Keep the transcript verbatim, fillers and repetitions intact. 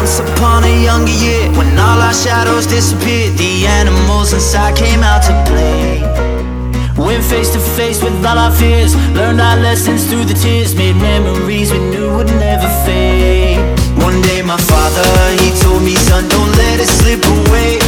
Once upon a younger year, when all our shadows disappeared, the animals inside came out to play. Went face to face with all our fears, learned our lessons through the tears, made memories we knew would never fade. One day my father, he told me, son, don't let it slip away.